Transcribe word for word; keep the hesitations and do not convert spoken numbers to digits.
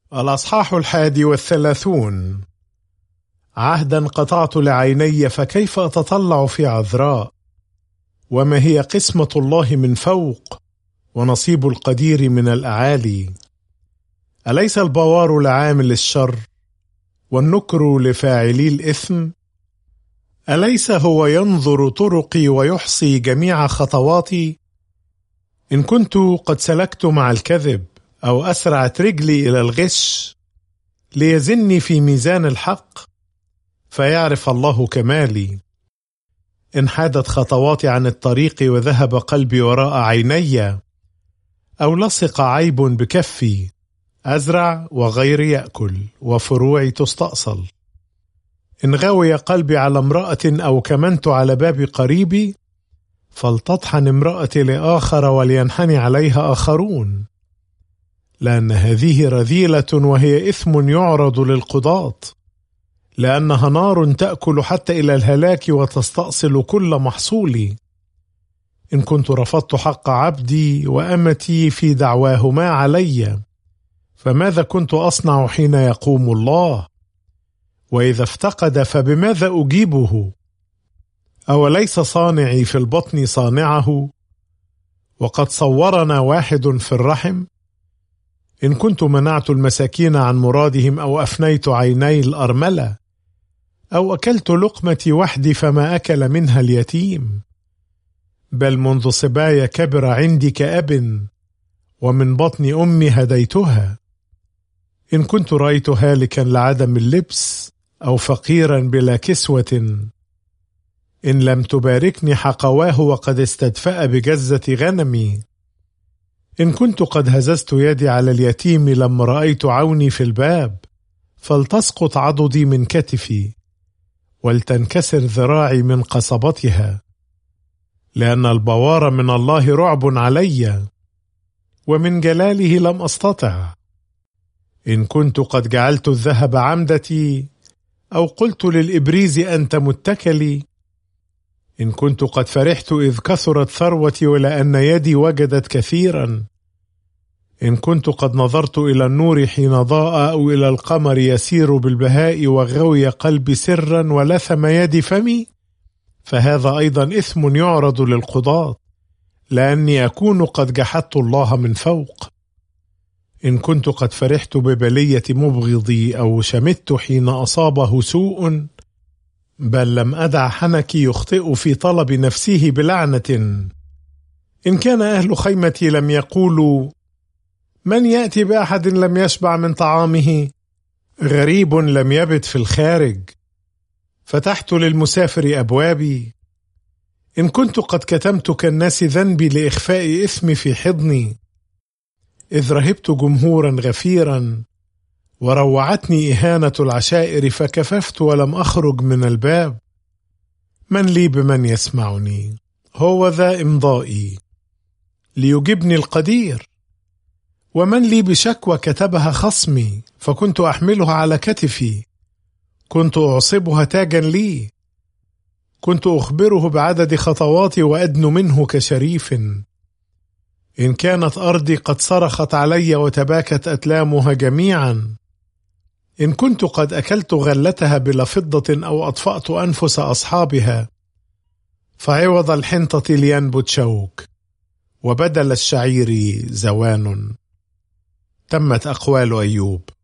الأصحاح الحادي والثلاثون. عهدا قطعت لعيني، فكيف أتطلع في عذراء؟ وما هي قسمة الله من فوق، ونصيب القدير من الأعالي؟ أليس البوار لعامل الشر، والنكر لفاعلي الإثم؟ أليس هو ينظر طرقي ويحصي جميع خطواتي؟ إن كنت قد سلكت مع الكذب، أو أسرعت رجلي إلى الغش، ليزني في ميزان الحق، فيعرف الله كمالي. إن حادت خطواتي عن الطريق، وذهب قلبي وراء عيني، أو لصق عيب بكفي، أزرع وغيري يأكل، وفروعي تستأصل. إن غوي قلبي على امرأة، أو كمنت على باب قريبي، فلتطحن امرأتي لآخر، ولينحني عليها آخرون، لأن هذه رذيلة، وهي إثم يعرض للقضاة، لأنها نار تأكل حتى إلى الهلاك، وتستأصل كل محصولي. إن كنت رفضت حق عبدي وأمتي في دعواهما علي، فماذا كنت أصنع حين يقوم الله؟ وإذا افتقد، فبماذا أجيبه؟ أوليس صانعي في البطن صانعه، وقد صورنا واحد في الرحم؟ إن كنت منعت المساكين عن مرادهم، أو أفنيت عيني الأرملة، أو أكلت لقمتي وحدي، فما أكل منها اليتيم؟ بل منذ صبايا كبر عندي كأب، ومن بطن أمي هديتها. إن كنت رأيت هالكا لعدم اللبس، أو فقيرا بلا كسوة، إن لم تباركني حقواه، وقد استدفأ بجزة غنمي. إن كنت قد هززت يدي على اليتيم، لما رأيت عوني في الباب، فلتسقط عضدي من كتفي، ولتنكسر ذراعي من قصبتها، لأن البوار من الله رعب علي، ومن جلاله لم أستطع. إن كنت قد جعلت الذهب عمدتي، أو قلت للإبريز أنت متكلي، إن كنت قد فرحت إذ كثرت ثروتي، ولأن يدي وجدت كثيرا، إن كنت قد نظرت إلى النور حين ضاء، أو إلى القمر يسير بالبهاء، وغوي قلبي سرا، ولثم يدي فمي، فهذا أيضا إثم يعرض للقضاة، لأني أكون قد جحدت الله من فوق. إن كنت قد فرحت ببلية مبغضي، أو شمت حين أصابه سوء، بل لم أدع حنكي يخطئ في طلب نفسه بلعنة. إن كان أهل خيمتي لم يقولوا: من يأتي بأحد لم يشبع من طعامه، غريب لم يبت في الخارج، فتحت للمسافر أبوابي. إن كنت قد كتمت كالناس ذنبي، لإخفاء إثمي في حضني، إذ رهبت جمهورا غفيرا، وروعتني إهانة العشائر، فكففت ولم أخرج من الباب. من لي بمن يسمعني؟ هو ذا إمضائي ليجبني القدير. ومن لي بشكوى كتبها خصمي، فكنت أحملها على كتفي، كنت أعصبها تاجا لي، كنت أخبره بعدد خطواتي، وأدن منه كشريف. إن كانت أرضي قد صرخت علي، وتباكت أتلامها جميعا، إن كنت قد أكلت غلتها بلا فضة، أو أطفأت أنفس أصحابها، فعوض الحنطة لينبت شوك، وبدل الشعير زوان. تمت أقوال أيوب.